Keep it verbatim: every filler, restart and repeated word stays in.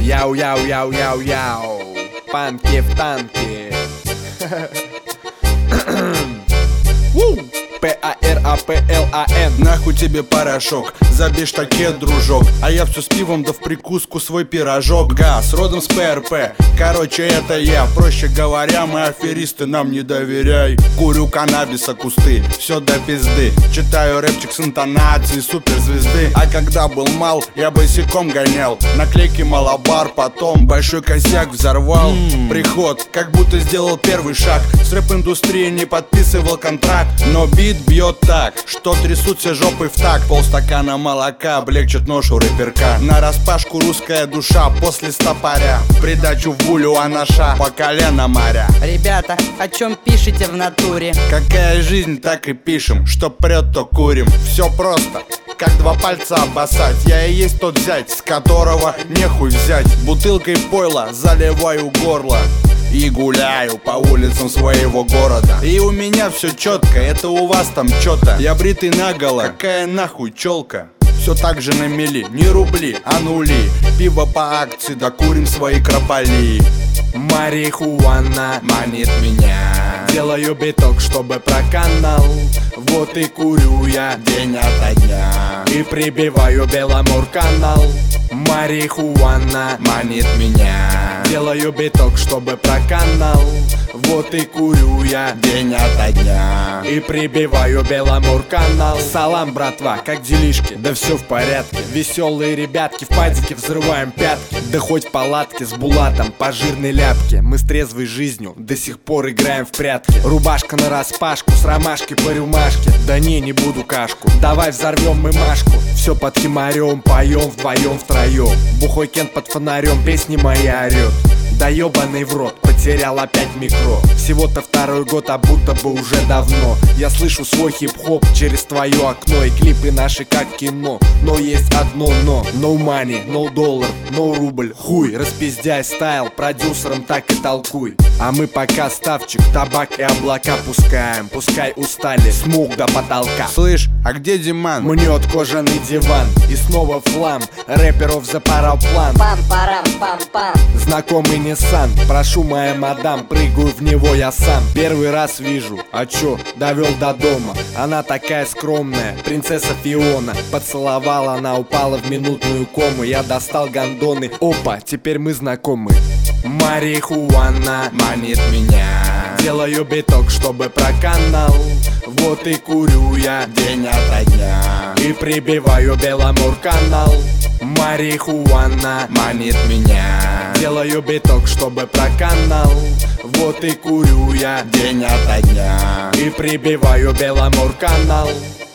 Яу-яу-яу-яу-яу. Панки в танке. П-А-Р-А-П-Л-А-Н. Нахуй тебе порошок, забей штакет, дружок. А я все с пивом, да в прикуску свой пирожок. Газ, родом с ПРП, короче это я. Проще говоря, мы аферисты, нам не доверяй. Курю каннабиса кусты, все до пизды. Читаю рэпчик с интонацией суперзвезды. А когда был мал, я босиком гонял. Наклейки малобар, потом большой косяк взорвал. mm. Приход, как будто сделал первый шаг. С рэп-индустрией не подписывал контракт, но бит бьет так, что трясутся жопы в так. Полстакана молока облегчит ношу рэперка. Нараспашку русская душа после стопоря. Придачу в булю анаша по колено моря. Ребята, о чем пишете в натуре? Какая жизнь, так и пишем. Что прет, то курим. Все просто, как два пальца обоссать. Я и есть тот зять, с которого нехуй взять. Бутылкой пойла заливаю горло и гуляю по улицам своего города. И у меня все четко, это у вас там чё-то. Я бритый наголо, какая нахуй челка. Все так же на мели, не рубли, а нули. Пиво по акции, да курим свои крополи. Марихуана манит меня. Делаю биток, чтобы проканал. Вот и курю я день ото дня. И прибиваю Беломор-канал. Марихуана манит меня. Делаю биток, чтобы проканал. Вот и курю я день ото дня. И прибиваю Беломор-канал. Салам, братва, как делишки? Да все в порядке. Веселые ребятки в падике взрываем пятки. Да хоть в палатке с булатом по жирной ляпке. Мы с трезвой жизнью до сих пор играем в прятки. Рубашка на распашку, с ромашки по рюмашке. Да не, не буду кашку, давай взорвем мы Машку. Все под химарем, поем вдвоем втроем. Бухой Кент под фонарем, песни мои орет. Да ебаный в рот, потерял опять микро. Всего-то второй год, а будто бы уже давно. Я слышу свой хип-хоп через твое окно. И клипы наши как кино. Но есть одно но. No money, no dollar, no рубль. Хуй, распиздяй стайл, продюсером так и толкуй. А мы пока ставчик, табак и облака пускаем. Пускай устали, смуг до потолка. Слышь, а где Диман? Мнет кожаный диван. И снова флам, рэперов запорол план. Пам-парам-пам-пам. Знакомый Nissan, прошу, моя мадам, прыгаю в него я сам. Первый раз вижу, а чё, довел до дома. Она такая скромная, принцесса Фиона. Поцеловала, она упала в минутную кому. Я достал гондоны, опа, теперь мы знакомы. Марихуана манит меня. Делаю биток, чтобы проканал. Вот и курю я день ото дня. И прибиваю Беломор-канал. Марихуана манит меня. Делаю биток, чтобы проканал. Вот и курю я день ото дня. И прибиваю Беломор-канал.